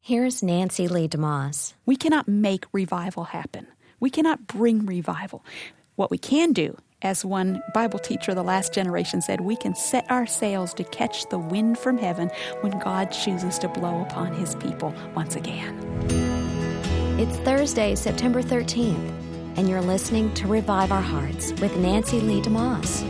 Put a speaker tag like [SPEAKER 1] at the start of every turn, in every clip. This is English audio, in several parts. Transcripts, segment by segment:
[SPEAKER 1] Here's Nancy Lee DeMoss.
[SPEAKER 2] We cannot make revival happen. We cannot bring revival. What we can do, as one Bible teacher of the last generation said, we can set our sails to catch the wind from heaven when God chooses to blow upon his people once again.
[SPEAKER 1] It's Thursday, September 13th, and you're listening to Revive Our Hearts with Nancy Lee DeMoss.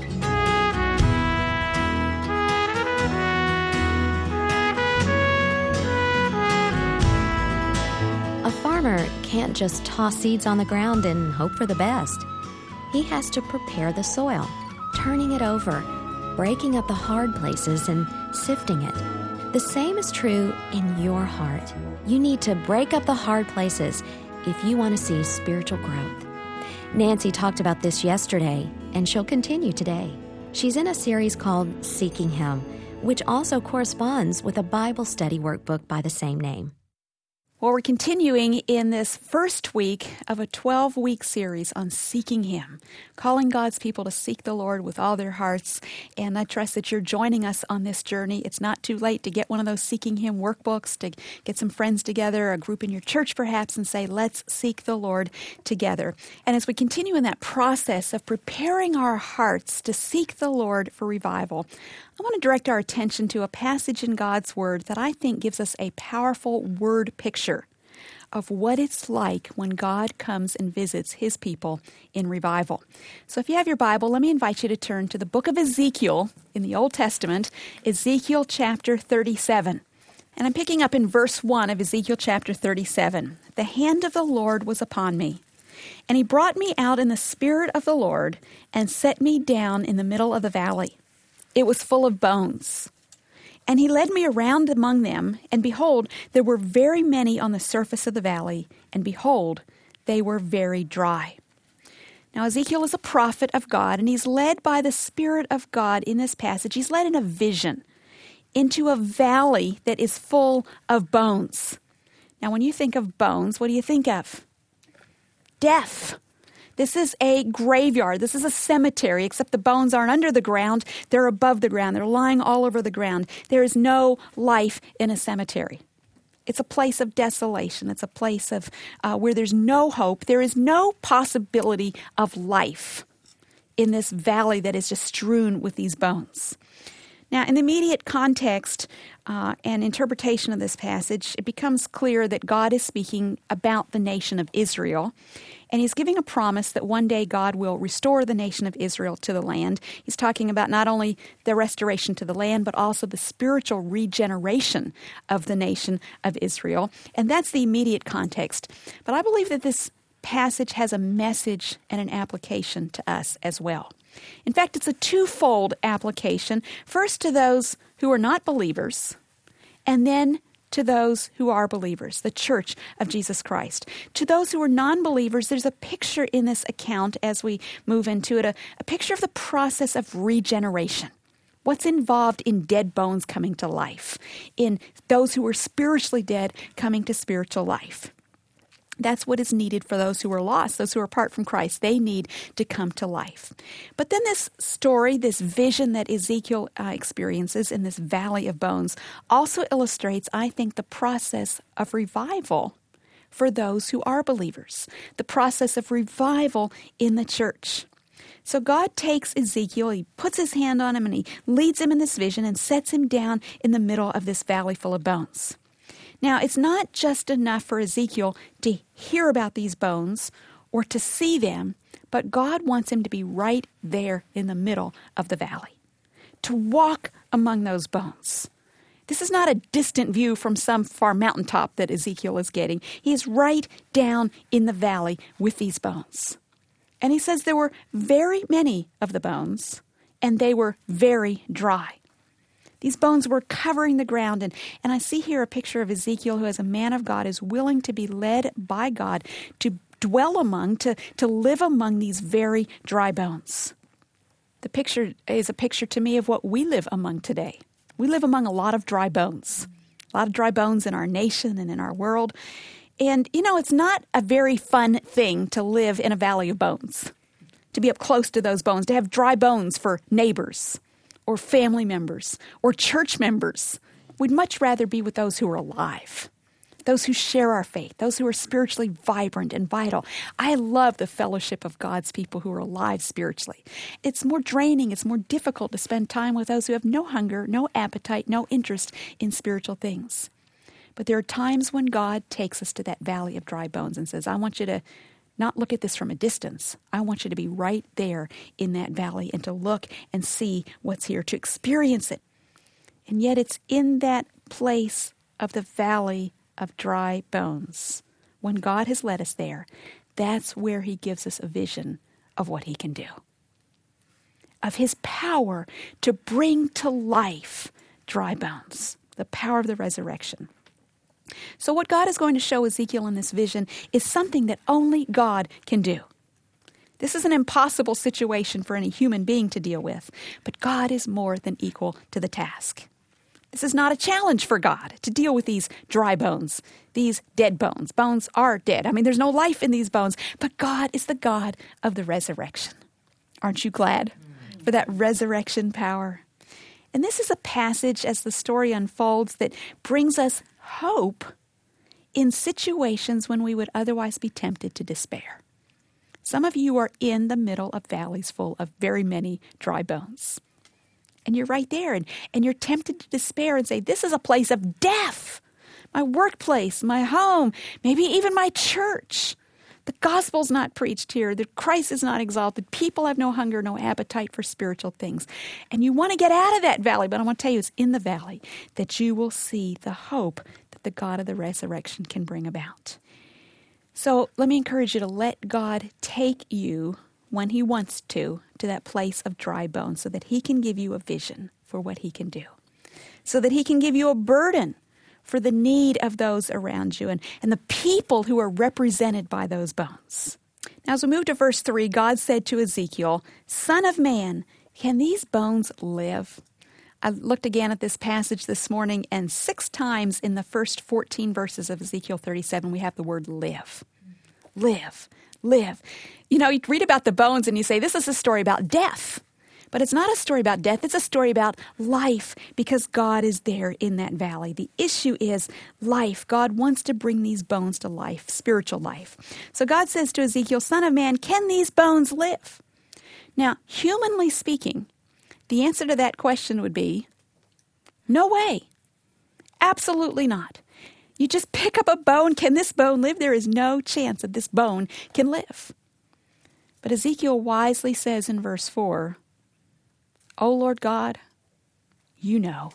[SPEAKER 1] A farmer can't just toss seeds on the ground and hope for the best. He has to prepare the soil, turning it over, breaking up the hard places and sifting it. The same is true in your heart. You need to break up the hard places if you want to see spiritual growth. Nancy talked about this yesterday, and she'll continue today. She's in a series called Seeking Him, which also corresponds with a Bible study workbook by the same name.
[SPEAKER 2] Well, we're continuing in this first week of a 12-week series on seeking Him, calling God's people to seek the Lord with all their hearts. And I trust that you're joining us on this journey. It's not too late to get one of those Seeking Him workbooks, to get some friends together, a group in your church perhaps, and say, let's seek the Lord together. And as we continue in that process of preparing our hearts to seek the Lord for revival, I want to direct our attention to a passage in God's Word that I think gives us a powerful word picture of what it's like when God comes and visits His people in revival. So if you have your Bible, let me invite you to turn to the book of Ezekiel in the Old Testament, Ezekiel chapter 37. And I'm picking up in verse 1 of Ezekiel chapter 37. The hand of the Lord was upon me, and He brought me out in the spirit of the Lord and set me down in the middle of the valley. It was full of bones. And He led me around among them, and behold, there were very many on the surface of the valley, and behold, they were very dry. Now, Ezekiel is a prophet of God, and he's led by the Spirit of God in this passage. He's led in a vision into a valley that is full of bones. Now, when you think of bones, what do you think of? Death. This is a graveyard. This is a cemetery, except the bones aren't under the ground. They're above the ground. They're lying all over the ground. There is no life in a cemetery. It's a place of desolation. It's a place of where there's no hope. There is no possibility of life in this valley that is just strewn with these bones. Now, in the immediate context and interpretation of this passage, it becomes clear that God is speaking about the nation of Israel, and He's giving a promise that one day God will restore the nation of Israel to the land. He's talking about not only the restoration to the land, but also the spiritual regeneration of the nation of Israel, and that's the immediate context. But I believe that this passage has a message and an application to us as well. In fact, it's a twofold application. First, to those who are not believers, and then to those who are believers, the church of Jesus Christ. To those who are non-believers, there's a picture in this account as we move into it, a picture of the process of regeneration. What's involved in dead bones coming to life, in those who are spiritually dead coming to spiritual life. That's what is needed for those who are lost, those who are apart from Christ. They need to come to life. But then this story, this vision that Ezekiel experiences in this valley of bones also illustrates, I think, the process of revival for those who are believers, the process of revival in the church. So God takes Ezekiel, He puts His hand on him, and He leads him in this vision and sets him down in the middle of this valley full of bones. Now, it's not just enough for Ezekiel to hear about these bones or to see them, but God wants him to be right there in the middle of the valley, to walk among those bones. This is not a distant view from some far mountaintop that Ezekiel is getting. He is right down in the valley with these bones. And he says there were very many of the bones, and they were very dry. These bones were covering the ground, and I see here a picture of Ezekiel who, as a man of God, is willing to be led by God to dwell among, to live among these very dry bones. The picture is a picture to me of what we live among today. We live among a lot of dry bones in our nation and in our world. And, it's not a very fun thing to live in a valley of bones, to be up close to those bones, to have dry bones for neighbors or family members or church members. We'd much rather be with those who are alive, those who share our faith, those who are spiritually vibrant and vital. I love the fellowship of God's people who are alive spiritually. It's more draining, it's more difficult to spend time with those who have no hunger, no appetite, no interest in spiritual things. But there are times when God takes us to that valley of dry bones and says, I want you to not look at this from a distance. I want you to be right there in that valley and to look and see what's here, to experience it. And yet it's in that place of the valley of dry bones, when God has led us there, that's where he gives us a vision of what he can do, of his power to bring to life dry bones, the power of the resurrection. So what God is going to show Ezekiel in this vision is something that only God can do. This is an impossible situation for any human being to deal with, but God is more than equal to the task. This is not a challenge for God to deal with these dry bones, these dead bones. Bones are dead. I mean, there's no life in these bones, but God is the God of the resurrection. Aren't you glad for that resurrection power? And this is a passage, as the story unfolds, that brings us hope in situations when we would otherwise be tempted to despair. Some of you are in the middle of valleys full of very many dry bones. And you're right there, and you're tempted to despair and say, this is a place of death. My workplace, my home, maybe even my church. The gospel's not preached here. The Christ is not exalted. People have no hunger, no appetite for spiritual things. And you want to get out of that valley, but I want to tell you, it's in the valley that you will see the hope that the God of the resurrection can bring about. So let me encourage you to let God take you when he wants to that place of dry bones so that he can give you a vision for what he can do, so that he can give you a burden for the need of those around you and the people who are represented by those bones. Now, as we move to verse 3, God said to Ezekiel, Son of man, can these bones live? I looked again at this passage this morning, and 6 times in the first 14 verses of Ezekiel 37, we have the word live. Live. Live. You know, you read about the bones and you say, this is a story about death. But it's not a story about death. It's a story about life, because God is there in that valley. The issue is life. God wants to bring these bones to life, spiritual life. So God says to Ezekiel, Son of man, can these bones live? Now, humanly speaking, the answer to that question would be, no way. Absolutely not. You just pick up a bone. Can this bone live? There is no chance that this bone can live. But Ezekiel wisely says in verse 4, O Lord God, you know.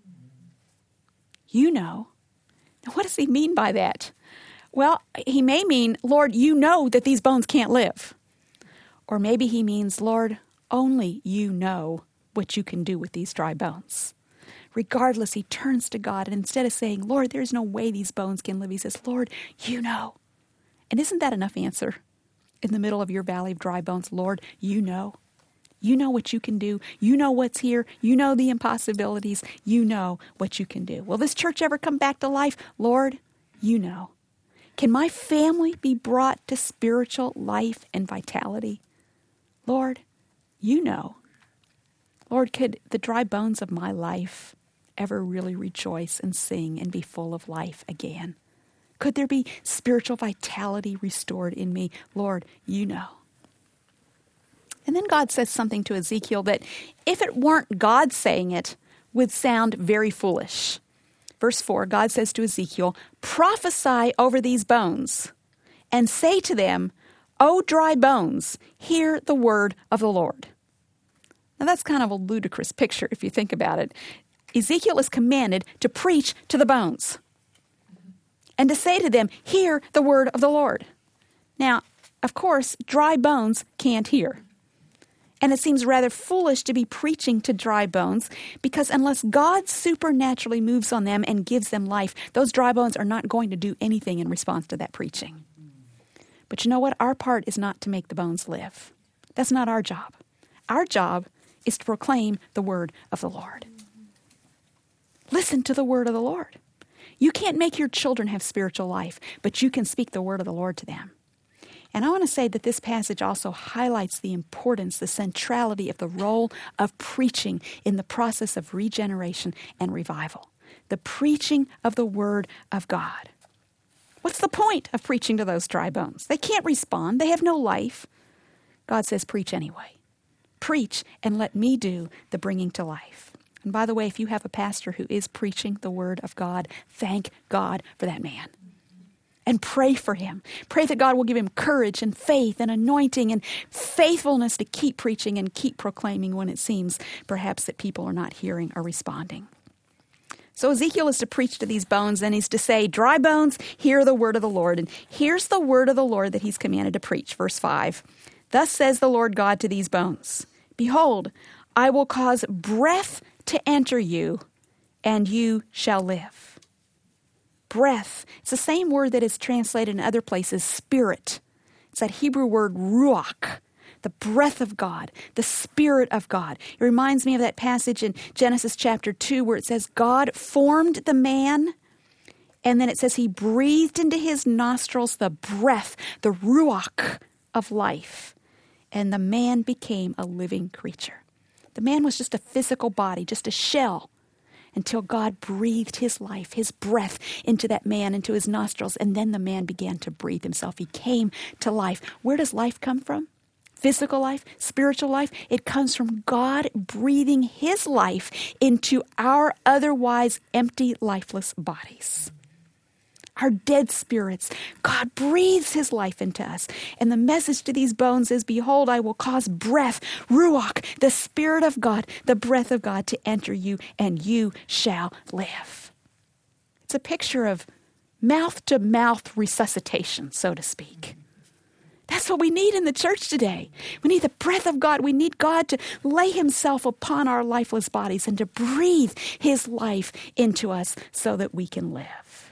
[SPEAKER 2] You know. Now, what does he mean by that? Well, he may mean, Lord, you know that these bones can't live. Or maybe he means, Lord, only you know what you can do with these dry bones. Regardless, he turns to God, and instead of saying, Lord, there's no way these bones can live, he says, Lord, you know. And isn't that enough answer? In the middle of your valley of dry bones, Lord, you know. You know what you can do. You know what's here. You know the impossibilities. You know what you can do. Will this church ever come back to life? Lord, you know. Can my family be brought to spiritual life and vitality? Lord, you know. Lord, could the dry bones of my life ever really rejoice and sing and be full of life again? Could there be spiritual vitality restored in me? Lord, you know. And then God says something to Ezekiel that, if it weren't God saying it, would sound very foolish. Verse 4, God says to Ezekiel, prophesy over these bones and say to them, O dry bones, hear the word of the Lord. Now that's kind of a ludicrous picture if you think about it. Ezekiel is commanded to preach to the bones and to say to them, hear the word of the Lord. Now, of course, dry bones can't hear. And it seems rather foolish to be preaching to dry bones, because unless God supernaturally moves on them and gives them life, those dry bones are not going to do anything in response to that preaching. But you know what? Our part is not to make the bones live. That's not our job. Our job is to proclaim the word of the Lord. Listen to the word of the Lord. You can't make your children have spiritual life, but you can speak the word of the Lord to them. And I want to say that this passage also highlights the importance, the centrality of the role of preaching in the process of regeneration and revival. The preaching of the Word of God. What's the point of preaching to those dry bones? They can't respond. They have no life. God says, preach anyway. Preach and let me do the bringing to life. And by the way, if you have a pastor who is preaching the word of God, thank God for that man. And pray for him. Pray that God will give him courage and faith and anointing and faithfulness to keep preaching and keep proclaiming when it seems perhaps that people are not hearing or responding. So Ezekiel is to preach to these bones, and he's to say, dry bones, hear the word of the Lord. And here's the word of the Lord that he's commanded to preach. Verse 5, thus says the Lord God to these bones, behold, I will cause breath to enter you, and you shall live. Breath. It's the same word that is translated in other places, spirit. It's that Hebrew word ruach. The breath of God, the Spirit of God. It reminds me of that passage in Genesis chapter 2 where it says God formed the man, and then it says he breathed into his nostrils the breath, the ruach of life, and the man became a living creature. The man was just a physical body, just a shell, until God breathed his life, his breath into that man, into his nostrils, and then the man began to breathe himself. He came to life. Where does life come from? Physical life, spiritual life, it comes from God breathing his life into our otherwise empty, lifeless bodies. Our dead spirits, God breathes his life into us. And the message to these bones is, behold, I will cause breath, ruach, the Spirit of God, the breath of God to enter you, and you shall live. It's a picture of mouth-to-mouth resuscitation, so to speak. That's what we need in the church today. We need the breath of God. We need God to lay himself upon our lifeless bodies and to breathe his life into us so that we can live.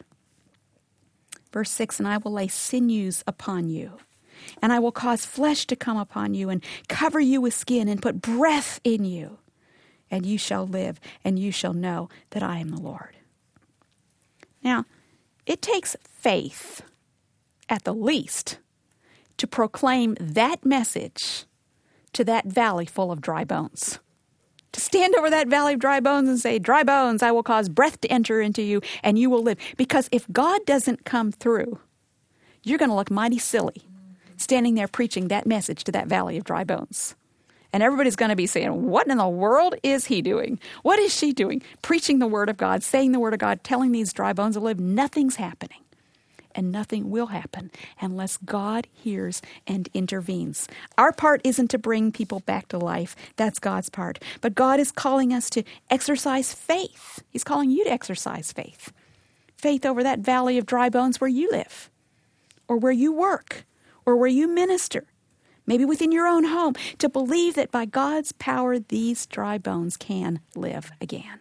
[SPEAKER 2] Verse 6, and I will lay sinews upon you, and I will cause flesh to come upon you and cover you with skin and put breath in you, and you shall live, and you shall know that I am the Lord. Now, it takes faith, at the least, to proclaim that message to that valley full of dry bones. To stand over that valley of dry bones and say, dry bones, I will cause breath to enter into you, and you will live. Because if God doesn't come through, you're going to look mighty silly standing there preaching that message to that valley of dry bones. And everybody's going to be saying, what in the world is he doing? What is she doing? Preaching the word of God, saying the word of God, telling these dry bones to live. Nothing's happening. And nothing will happen unless God hears and intervenes. Our part isn't to bring people back to life. That's God's part. But God is calling us to exercise faith. He's calling you to exercise faith. Faith over that valley of dry bones where you live, or where you work, or where you minister, maybe within your own home, to believe that by God's power, these dry bones can live again.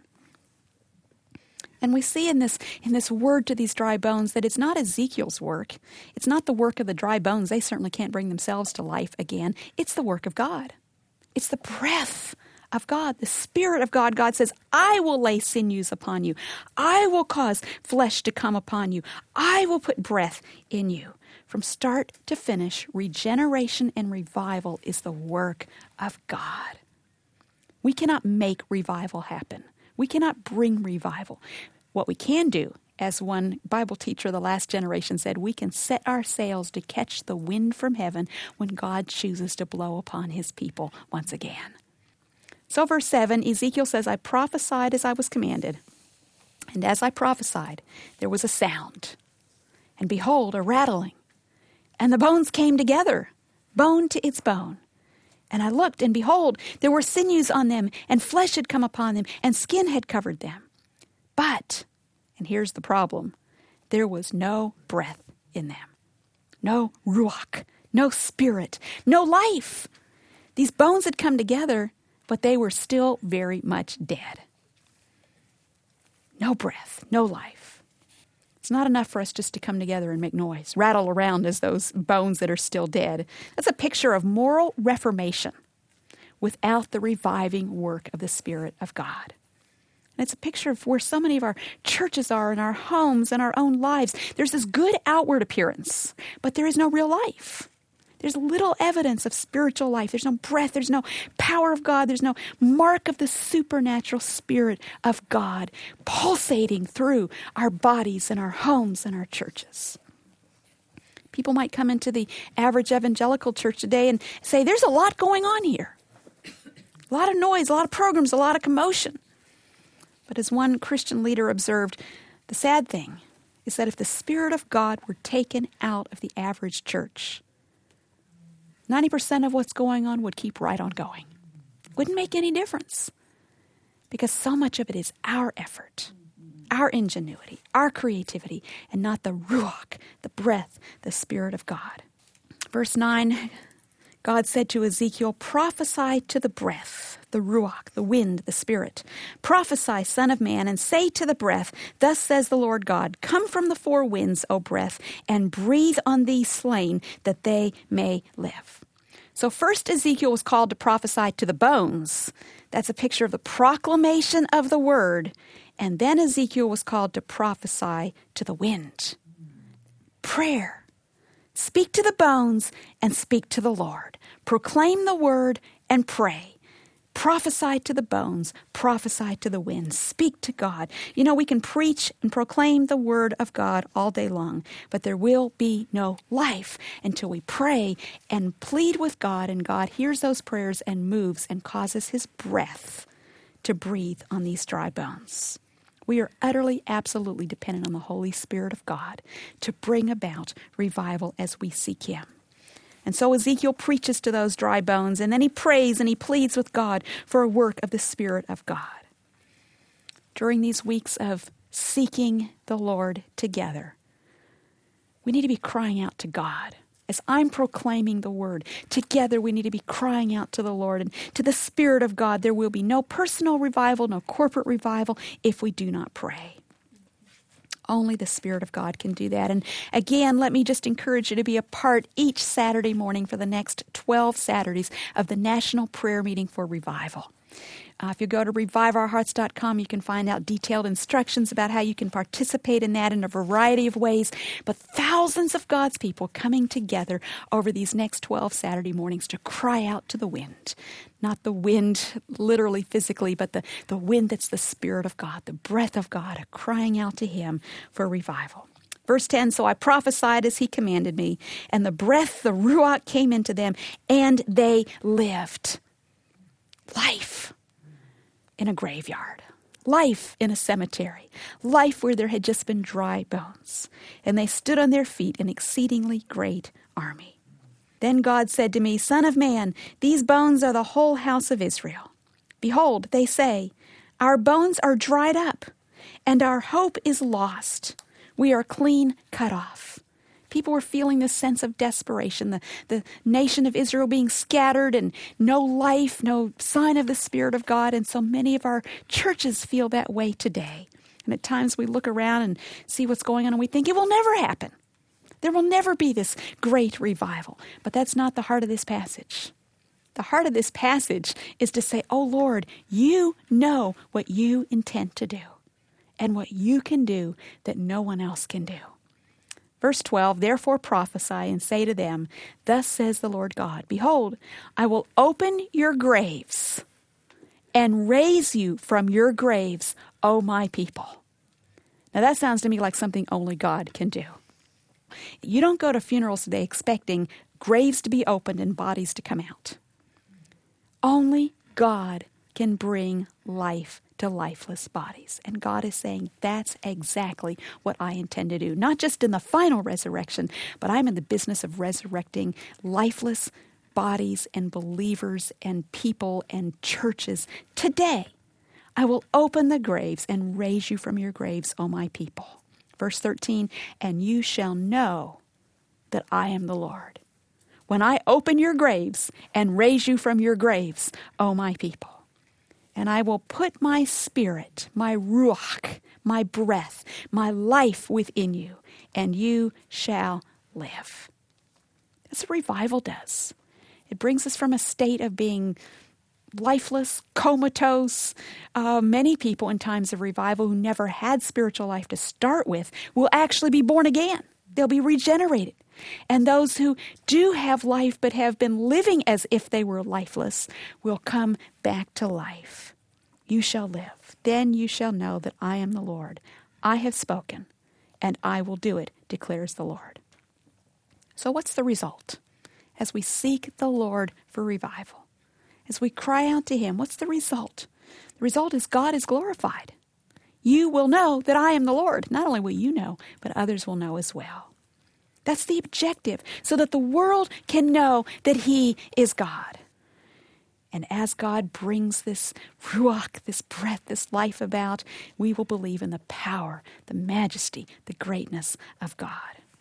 [SPEAKER 2] And we see in this word to these dry bones that it's not Ezekiel's work. It's not the work of the dry bones. They certainly can't bring themselves to life again. It's the work of God. It's the breath of God, the Spirit of God. God says, I will lay sinews upon you. I will cause flesh to come upon you. I will put breath in you. From start to finish, regeneration and revival is the work of God. We cannot make revival happen. We cannot bring revival. What we can do, as one Bible teacher of the last generation said, we can set our sails to catch the wind from heaven when God chooses to blow upon his people once again. So verse 7, Ezekiel says, I prophesied as I was commanded. And as I prophesied, there was a sound. And behold, a rattling. And the bones came together, bone to its bone. And I looked, and behold, there were sinews on them, and flesh had come upon them, and skin had covered them. But, and here's the problem, there was no breath in them. No ruach, no spirit, no life. These bones had come together, but they were still very much dead. No breath, no life. It's not enough for us just to come together and make noise, rattle around as those bones that are still dead. That's a picture of moral reformation without the reviving work of the Spirit of God. And it's a picture of where so many of our churches are, in our homes, and our own lives. There's this good outward appearance, but there is no real life. There's little evidence of spiritual life. There's no breath. There's no power of God. There's no mark of the supernatural Spirit of God pulsating through our bodies and our homes and our churches. People might come into the average evangelical church today and say, there's a lot going on here. A lot of noise, a lot of programs, a lot of commotion. But as one Christian leader observed, the sad thing is that if the Spirit of God were taken out of the average church, 90% of what's going on would keep right on going. Wouldn't make any difference. Because so much of it is our effort, our ingenuity, our creativity, and not the Ruach, the breath, the Spirit of God. Verse 9, God said to Ezekiel, prophesy to the breath, the Ruach, the wind, the Spirit. Prophesy, son of man, and say to the breath, thus says the Lord God, come from the four winds, O breath, and breathe on these slain, that they may live. So first Ezekiel was called to prophesy to the bones. That's a picture of the proclamation of the word. And then Ezekiel was called to prophesy to the wind. Prayer. Speak to the bones and speak to the Lord. Proclaim the word and pray. Prophesy to the bones, prophesy to the wind, speak to God. You know, we can preach and proclaim the word of God all day long, but there will be no life until we pray and plead with God, and God hears those prayers and moves and causes his breath to breathe on these dry bones. We are utterly, absolutely dependent on the Holy Spirit of God to bring about revival as we seek him. And so Ezekiel preaches to those dry bones, and then he prays and he pleads with God for a work of the Spirit of God. During these weeks of seeking the Lord together, we need to be crying out to God. As I'm proclaiming the word, together we need to be crying out to the Lord and to the Spirit of God. There will be no personal revival, no corporate revival if we do not pray. Only the Spirit of God can do that. And again, let me just encourage you to be a part each Saturday morning for the next 12 Saturdays of the National Prayer Meeting for Revival. If you go to reviveourhearts.com, you can find out detailed instructions about how you can participate in that in a variety of ways. But thousands of God's people coming together over these next 12 Saturday mornings to cry out to the wind. Not the wind literally, physically, but the wind that's the Spirit of God, the breath of God, crying out to him for revival. Verse 10, so I prophesied as he commanded me, and the breath, the Ruach, came into them, and they lived. Life in a graveyard, life in a cemetery, life where there had just been dry bones. And they stood on their feet, an exceedingly great army. Then God said to me, Son of man, these bones are the whole house of Israel. Behold, they say, our bones are dried up, and our hope is lost. We are clean cut off. People were feeling this sense of desperation, the nation of Israel being scattered and no life, no sign of the Spirit of God. And so many of our churches feel that way today. And at times we look around and see what's going on and we think it will never happen. There will never be this great revival. But that's not the heart of this passage. The heart of this passage is to say, oh Lord, you know what you intend to do and what you can do that no one else can do. Verse 12, therefore prophesy and say to them, thus says the Lord God, behold, I will open your graves and raise you from your graves, O my people. Now that sounds to me like something only God can do. You don't go to funerals today expecting graves to be opened and bodies to come out. Only God can bring life to lifeless bodies. And God is saying, that's exactly what I intend to do. Not just in the final resurrection, but I'm in the business of resurrecting lifeless bodies and believers and people and churches. Today, I will open the graves and raise you from your graves, O my people. Verse 13, and you shall know that I am the Lord, when I open your graves and raise you from your graves, O my people. And I will put my Spirit, my Ruach, my breath, my life within you, and you shall live. That's what revival does. It brings us from a state of being lifeless, comatose. Many people in times of revival who never had spiritual life to start with will actually be born again. They'll be regenerated. And those who do have life but have been living as if they were lifeless will come back to life. You shall live. Then you shall know that I am the Lord. I have spoken, and I will do it, declares the Lord. So what's the result? As we seek the Lord for revival, as we cry out to Him, what's the result? The result is God is glorified. You will know that I am the Lord. Not only will you know, but others will know as well. That's the objective, so that the world can know that He is God. And as God brings this ruach, this breath, this life about, we will believe in the power, the majesty, the greatness of God.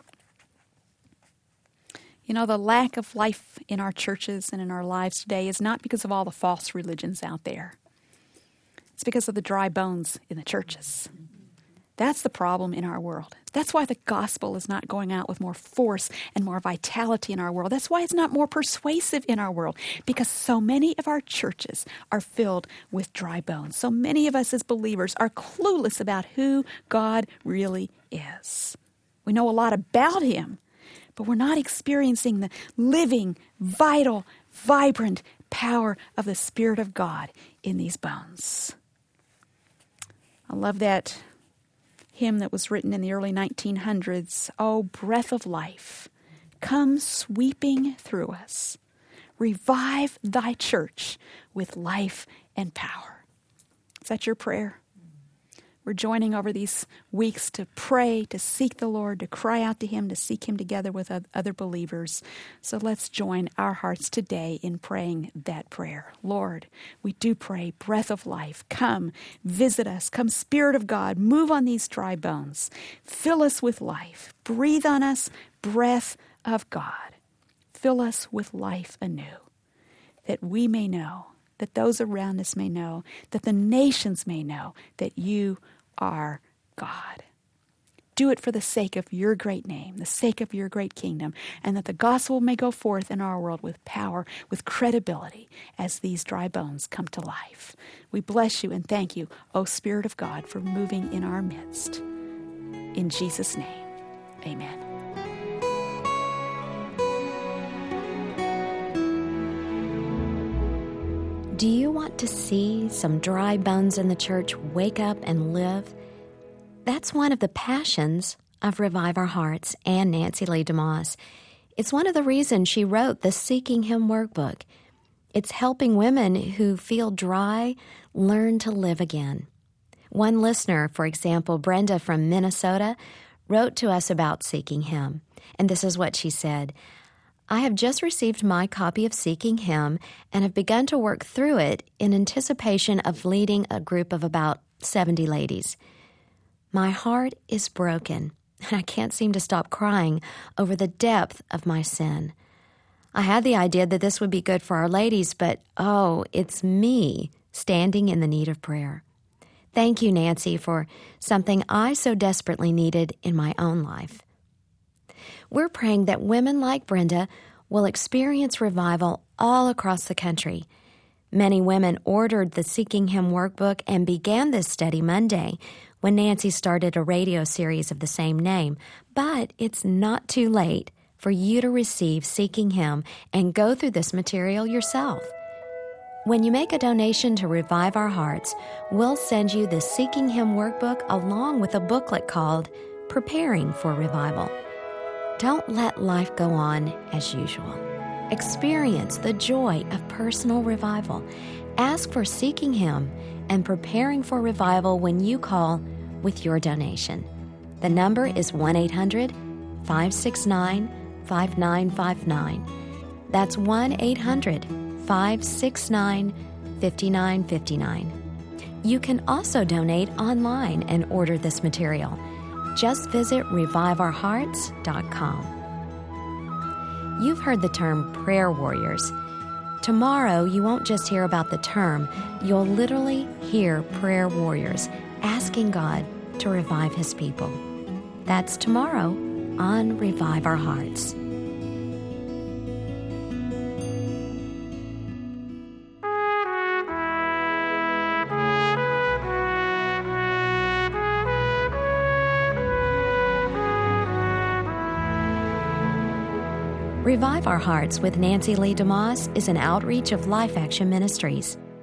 [SPEAKER 2] You know, the lack of life in our churches and in our lives today is not because of all the false religions out there. It's because of the dry bones in the churches. That's the problem in our world. That's why the gospel is not going out with more force and more vitality in our world. That's why it's not more persuasive in our world, because so many of our churches are filled with dry bones. So many of us as believers are clueless about who God really is. We know a lot about Him, but we're not experiencing the living, vital, vibrant power of the Spirit of God in these bones. I love that hymn that was written in the early 1900s. Oh, breath of life, come sweeping through us. Revive thy church with life and power. Is that your prayer? We're joining over these weeks to pray, to seek the Lord, to cry out to Him, to seek Him together with other believers. So let's join our hearts today in praying that prayer. Lord, we do pray, breath of life, come, visit us. Come, Spirit of God, move on these dry bones. Fill us with life. Breathe on us, breath of God. Fill us with life anew, that we may know, that those around us may know, that the nations may know that you are God. Do it for the sake of your great name, the sake of your great kingdom, and that the gospel may go forth in our world with power, with credibility, as these dry bones come to life. We bless you and thank you, O Spirit of God, for moving in our midst. In Jesus' name, amen.
[SPEAKER 1] Do you want to see some dry bones in the church wake up and live? That's one of the passions of Revive Our Hearts and Nancy Lee DeMoss. It's one of the reasons she wrote the Seeking Him workbook. It's helping women who feel dry learn to live again. One listener, for example, Brenda from Minnesota, wrote to us about Seeking Him, and this is what she said. I have just received my copy of Seeking Him and have begun to work through it in anticipation of leading a group of about 70 ladies. My heart is broken, and I can't seem to stop crying over the depth of my sin. I had the idea that this would be good for our ladies, but it's me standing in the need of prayer. Thank you, Nancy, for something I so desperately needed in my own life. We're praying that women like Brenda will experience revival all across the country. Many women ordered the Seeking Him workbook and began this study Monday when Nancy started a radio series of the same name. But it's not too late for you to receive Seeking Him and go through this material yourself. When you make a donation to Revive Our Hearts, we'll send you the Seeking Him workbook along with a booklet called Preparing for Revival. Don't let life go on as usual. Experience the joy of personal revival. Ask for Seeking Him and Preparing for Revival when you call with your donation. The number is 1-800-569-5959. That's 1-800-569-5959. You can also donate online and order this material. Just visit reviveourhearts.com. You've heard the term prayer warriors. Tomorrow, you won't just hear about the term, you'll literally hear prayer warriors asking God to revive His people. That's tomorrow on Revive Our Hearts. Revive Our Hearts with Nancy Lee DeMoss is an outreach of Life Action Ministries.